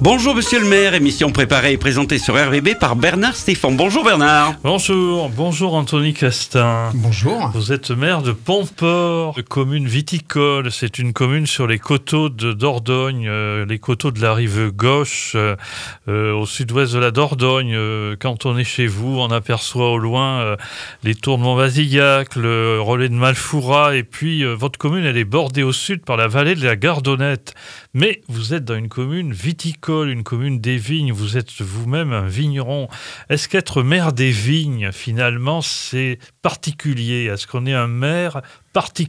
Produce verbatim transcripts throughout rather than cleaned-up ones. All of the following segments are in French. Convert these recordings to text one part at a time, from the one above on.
Bonjour Monsieur le maire, émission préparée et présentée sur R V B par Bernard Stéphane. Bonjour Bernard. Bonjour, bonjour Anthony Castin. Bonjour. Vous êtes maire de Pomport, commune viticole. C'est une commune sur les coteaux de Dordogne, euh, les coteaux de la rive gauche, euh, euh, au sud-ouest de la Dordogne. Euh, quand on est chez vous, on aperçoit au loin euh, les tours de Montvasillac, le relais de Malfoura, et puis euh, votre commune, elle est bordée au sud par la vallée de la Gardonnette. Mais vous êtes dans une commune viticole, une commune des vignes, vous êtes vous-même un vigneron. Est-ce qu'être maire des vignes, finalement, c'est particulier? Est-ce qu'on est un maire particulier ?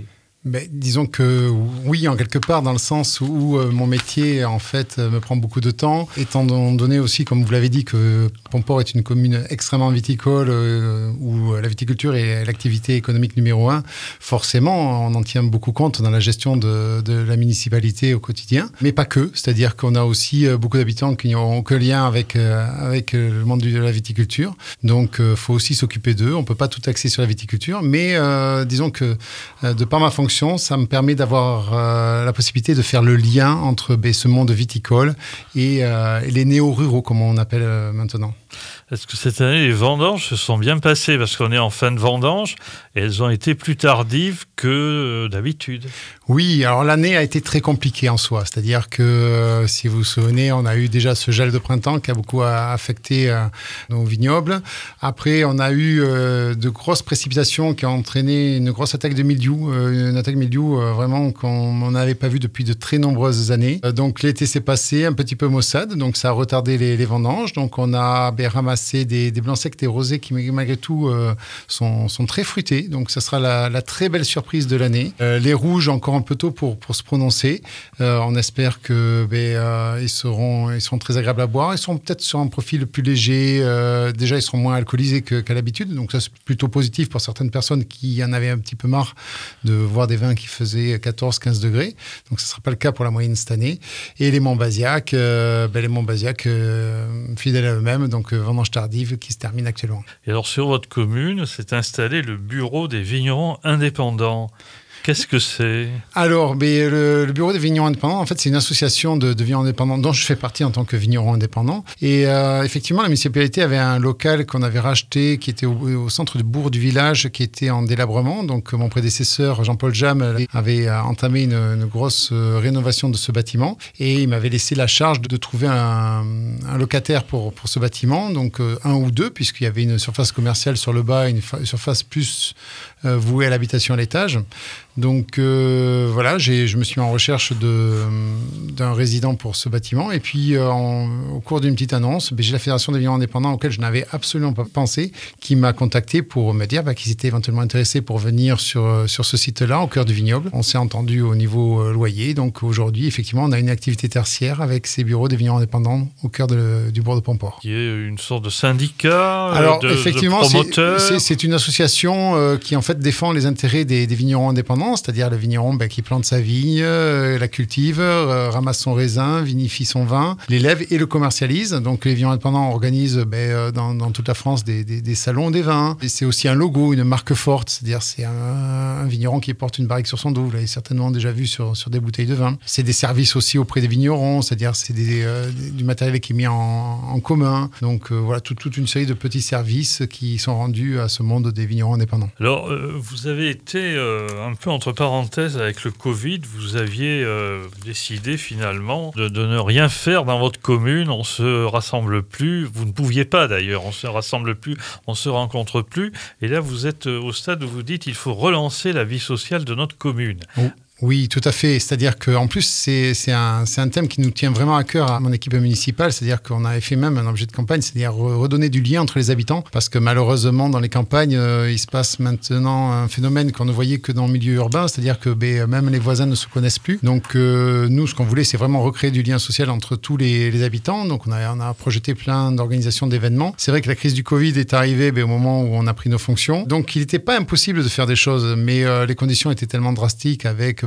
Mais disons que oui, en quelque part, dans le sens où euh, mon métier, en fait, me prend beaucoup de temps, étant donné aussi, comme vous l'avez dit, que Pomport est une commune extrêmement viticole, euh, où la viticulture est l'activité économique numéro un. Forcément, on en tient beaucoup compte dans la gestion de, de la municipalité au quotidien, mais pas que. C'est-à-dire qu'on a aussi beaucoup d'habitants qui n'ont aucun lien avec, euh, avec le monde de la viticulture. Donc, il euh, faut aussi s'occuper d'eux. On ne peut pas tout axer sur la viticulture, mais euh, disons que, euh, de par ma fonction, ça me permet d'avoir euh, la possibilité de faire le lien entre ben, ce monde viticole et, euh, et les néo-ruraux, comme on appelle euh, maintenant. Est-ce que cette année, les vendanges se sont bien passées? Parce qu'on est en fin de vendange et elles ont été plus tardives que euh, d'habitude. Oui, alors l'année a été très compliquée en soi. C'est-à-dire que, euh, si vous vous souvenez, on a eu déjà ce gel de printemps qui a beaucoup affecté euh, nos vignobles. Après, on a eu euh, de grosses précipitations qui ont entraîné une grosse attaque de mildiou. Euh, une attaque de mildiou euh, vraiment qu'on n'avait pas vu depuis de très nombreuses années. Euh, donc l'été s'est passé un petit peu maussade, donc ça a retardé les, les vendanges. Donc on a ben, ramassé des, des blancs secs, des rosés qui malgré tout euh, sont, sont très fruités. Donc ça sera la, la très belle surprise de l'année. Euh, les rouges, encore un peu tôt pour, pour se prononcer. Euh, on espère que ben, euh, ils seront, ils seront très agréables à boire. Ils sont peut-être sur un profil plus léger. Euh, déjà, ils seront moins alcoolisés que, qu'à l'habitude. Donc ça, c'est plutôt positif pour certaines personnes qui en avaient un petit peu marre de voir des vins qui faisaient quatorze à quinze degrés. Donc ce ne sera pas le cas pour la moyenne cette année. Et les Montvasillac, euh, ben, les Montvasillac euh, fidèles à eux-mêmes, donc euh, vendange tardive qui se termine actuellement. Et alors sur votre commune, s'est installé le bureau des vignerons indépendants. Qu'est-ce que c'est ? Alors, mais le, le Bureau des vignerons indépendants, en fait, c'est une association de, de vignerons indépendants dont je fais partie en tant que vigneron indépendant. Et euh, effectivement, la municipalité avait un local qu'on avait racheté, qui était au, au centre du bourg du village, qui était en délabrement. Donc, mon prédécesseur, Jean-Paul Jam, avait entamé une, une grosse rénovation de ce bâtiment. Et il m'avait laissé la charge de, de trouver un, un locataire pour, pour ce bâtiment, donc euh, un ou deux, puisqu'il y avait une surface commerciale sur le bas, une, une surface plus euh, vouée à l'habitation à l'étage. Donc euh, voilà, j'ai, je me suis mis en recherche de, d'un résident pour ce bâtiment. Et puis, euh, en, au cours d'une petite annonce, ben, j'ai la Fédération des vignerons indépendants, auquel je n'avais absolument pas pensé, qui m'a contacté pour me dire bah, qu'ils étaient éventuellement intéressés pour venir sur, sur ce site-là, au cœur du vignoble. On s'est entendu au niveau euh, loyer. Donc aujourd'hui, effectivement, on a une activité tertiaire avec ces bureaux des vignerons indépendants au cœur de, du bourg de Pomport. Qui est une sorte de syndicat, Alors, de, effectivement, de promoteurs. C'est, c'est, c'est une association euh, qui en fait défend les intérêts des, des vignerons indépendants, c'est-à-dire le vigneron ben, qui plante sa vigne, euh, la cultive, euh, ramasse son raisin, vinifie son vin, l'élève et le commercialise. Donc les vignerons indépendants organisent ben, euh, dans, dans toute la France des, des, des salons des vins. Et c'est aussi un logo, une marque forte, c'est-à-dire c'est un, un vigneron qui porte une barrique sur son dos. Vous l'avez certainement déjà vu sur, sur des bouteilles de vin. C'est des services aussi auprès des vignerons, c'est-à-dire c'est des, euh, du matériel qui est mis en, en commun. Donc euh, voilà, tout, toute une série de petits services qui sont rendus à ce monde des vignerons indépendants. Alors, euh, vous avez été euh, un peu entre parenthèses avec le Covid. Vous aviez euh, décidé finalement de, de ne rien faire dans votre commune. On se rassemble plus. Vous ne pouviez pas d'ailleurs. On se rassemble plus. On se rencontre plus. Et là, vous êtes au stade où vous dites il faut relancer la vie sociale de notre commune. Oh. Oui, tout à fait. C'est-à-dire qu'en plus, c'est, c'est, un, c'est un thème qui nous tient vraiment à cœur à mon équipe municipale. C'est-à-dire qu'on avait fait même un objet de campagne, c'est-à-dire redonner du lien entre les habitants. Parce que malheureusement, dans les campagnes, euh, il se passe maintenant un phénomène qu'on ne voyait que dans le milieu urbain. C'est-à-dire que ben, même les voisins ne se connaissent plus. Donc euh, nous, ce qu'on voulait, c'est vraiment recréer du lien social entre tous les, les habitants. Donc on a, on a projeté plein d'organisations d'événements. C'est vrai que la crise du Covid est arrivée ben, au moment où on a pris nos fonctions. Donc il n'était pas impossible de faire des choses. Mais euh, les conditions étaient tellement drastiques avec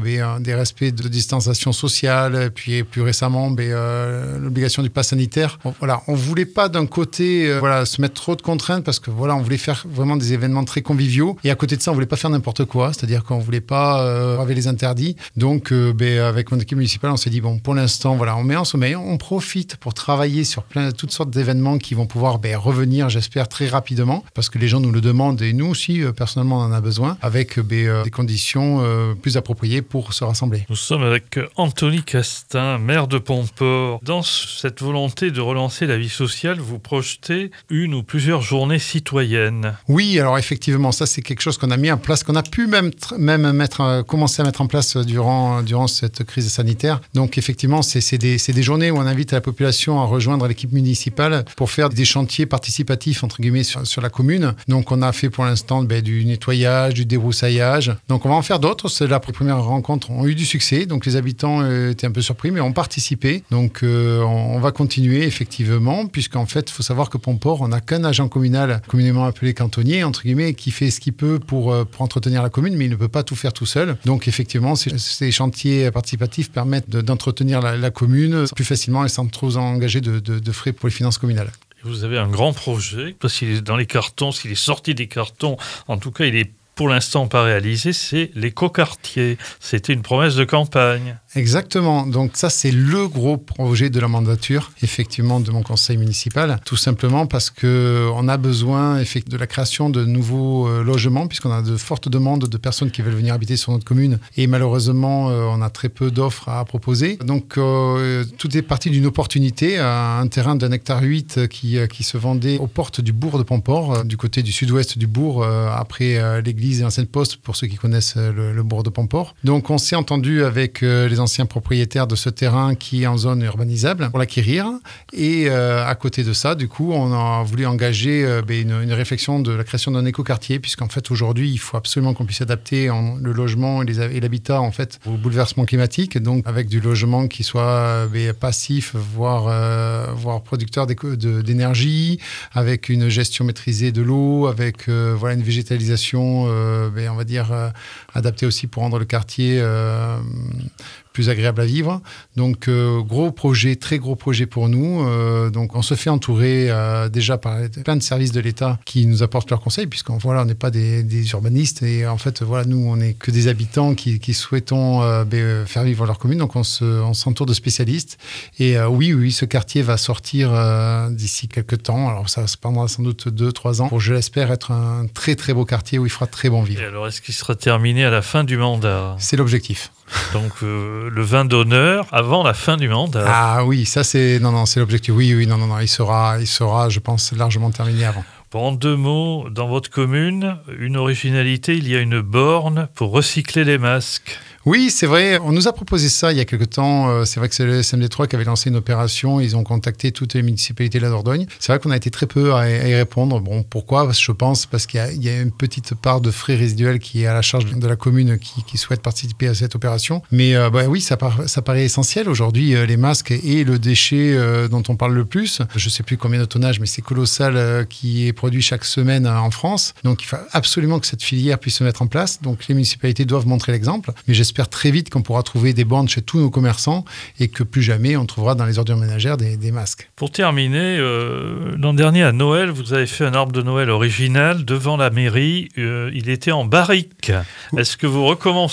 ben, euh, des respects de distanciation sociale, puis plus récemment ben, euh, l'obligation du pass sanitaire. Bon, voilà, on voulait pas d'un côté euh, voilà, se mettre trop de contraintes parce que voilà, on voulait faire vraiment des événements très conviviaux et à côté de ça, on voulait pas faire n'importe quoi, c'est-à-dire qu'on voulait pas euh, braver les interdits. Donc, euh, ben, avec mon équipe municipale, on s'est dit bon, pour l'instant, voilà, on met en sommeil, on profite pour travailler sur plein, toutes sortes d'événements qui vont pouvoir ben, revenir, j'espère, très rapidement parce que les gens nous le demandent et nous aussi, euh, personnellement, on en a besoin avec ben, euh, des conditions euh, plus appropriées pour se rassembler. Nous sommes avec Anthony Castin, maire de Pomport. Dans cette volonté de relancer la vie sociale, vous projetez une ou plusieurs journées citoyennes. Oui, alors effectivement, ça c'est quelque chose qu'on a mis en place, qu'on a pu même, même mettre, euh, commencer à mettre en place durant, durant cette crise sanitaire. Donc effectivement, c'est, c'est, des, c'est des journées où on invite la population à rejoindre l'équipe municipale pour faire des chantiers participatifs, entre guillemets, sur, sur la commune. Donc on a fait pour l'instant ben, du nettoyage, du débroussaillage. Donc on va en faire d'autres. C'est là, les premières rencontres ont eu du succès. Donc les habitants euh, étaient un peu surpris, mais ont participé. Donc euh, on, on va continuer effectivement, puisqu'en fait, il faut savoir que Pomport, on n'a qu'un agent communal, communément appelé cantonnier, entre guillemets, qui fait ce qu'il peut pour, euh, pour entretenir la commune, mais il ne peut pas tout faire tout seul. Donc effectivement, ces, ces chantiers participatifs permettent de, d'entretenir la, la commune plus facilement et sans trop engager de, de, de frais pour les finances communales. Vous avez un grand projet, parce qu'il est dans les cartons, s'il est sorti des cartons, en tout cas, il est pour l'instant pas réalisé, c'est l'écoquartier. C'était une promesse de campagne. Exactement. Donc ça, c'est le gros projet de la mandature, effectivement, de mon conseil municipal. Tout simplement parce qu'on a besoin de la création de nouveaux euh, logements, puisqu'on a de fortes demandes de personnes qui veulent venir habiter sur notre commune. Et malheureusement, euh, on a très peu d'offres à proposer. Donc euh, tout est parti d'une opportunité, un terrain d'un hectare huit qui, qui se vendait aux portes du bourg de Pomport, euh, du côté du sud-ouest du bourg, euh, après euh, l'église et l'ancienne poste, pour ceux qui connaissent le, le bourg de Pomport. Donc on s'est entendu avec euh, les anciens propriétaires de ce terrain qui est en zone urbanisable pour l'acquérir. Et euh, à côté de ça, du coup, on a voulu engager euh, ben, une, une réflexion de la création d'un écoquartier, puisqu'en fait, aujourd'hui, il faut absolument qu'on puisse adapter en, le logement et, les, et l'habitat en fait, au bouleversement climatique, donc avec du logement qui soit ben, passif, voire, euh, voire producteur de, d'énergie, avec une gestion maîtrisée de l'eau, avec euh, voilà, une végétalisation, euh, ben, on va dire, euh, adaptée aussi pour rendre le quartier euh, plus agréable à vivre. Donc, euh, gros projet, très gros projet pour nous. Euh, donc, on se fait entourer euh, déjà par plein de services de l'État qui nous apportent leurs conseils, puisqu'on voilà, on n'est pas des, des urbanistes et en fait, voilà, nous, on n'est que des habitants qui, qui souhaitons euh, ben, faire vivre leur commune. Donc, on, se, on s'entoure de spécialistes. Et euh, oui, oui, ce quartier va sortir euh, d'ici quelques temps. Alors, ça se prendra sans doute deux, trois ans pour, je l'espère, être un très, très beau quartier où il fera très bon vivre. Et alors, est-ce qu'il sera terminé à la fin du mandat ? C'est l'objectif. Donc euh, le vin d'honneur avant la fin du mandat. Ah oui, ça c'est non non c'est l'objectif. Oui oui non non non il sera il sera je pense largement terminé avant. Bon, en deux mots, dans votre commune, une originalité, il y a une borne pour recycler les masques. Oui, c'est vrai. On nous a proposé ça il y a quelque temps. C'est vrai que c'est le S M D trois qui avait lancé une opération. Ils ont contacté toutes les municipalités de la Dordogne. C'est vrai qu'on a été très peu à y répondre. Bon, pourquoi ? Je pense parce qu'il y a, il y a une petite part de frais résiduels qui est à la charge de la commune qui, qui souhaite participer à cette opération. Mais euh, bah, oui, ça, par, ça paraît essentiel. Aujourd'hui, euh, les masques et le déchet euh, dont on parle le plus, je ne sais plus combien de tonnage, mais c'est colossal, euh, qui est produit chaque semaine euh, en France. Donc, il faut absolument que cette filière puisse se mettre en place. Donc, les municipalités doivent montrer l'exemple. Mais j'espère très vite qu'on pourra trouver des bornes chez tous nos commerçants et que plus jamais on trouvera dans les ordures ménagères des, des masques. Pour terminer, euh, l'an dernier à Noël, vous avez fait un arbre de Noël original devant la mairie. Euh, il était en barrique. Est-ce que vous recommencez ?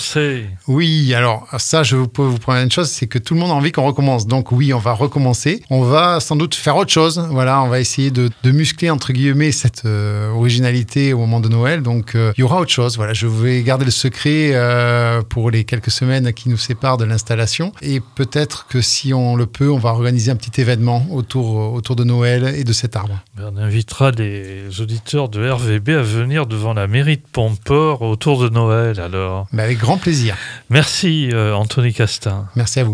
Oui, alors ça, je peux vous promets une chose, c'est que tout le monde a envie qu'on recommence. Donc oui, on va recommencer. On va sans doute faire autre chose. Voilà, on va essayer de, de muscler entre guillemets cette euh, originalité au moment de Noël. Donc euh, il y aura autre chose. Voilà, je vais garder le secret euh, pour les quelques semaines qui nous séparent de l'installation. Et peut-être que si on le peut, on va organiser un petit événement autour, autour de Noël et de cet arbre. On invitera les auditeurs de R V B à venir devant la mairie de Pomport autour de Noël, alors. Mais avec grand plaisir. Merci, euh, Anthony Castin. Merci à vous.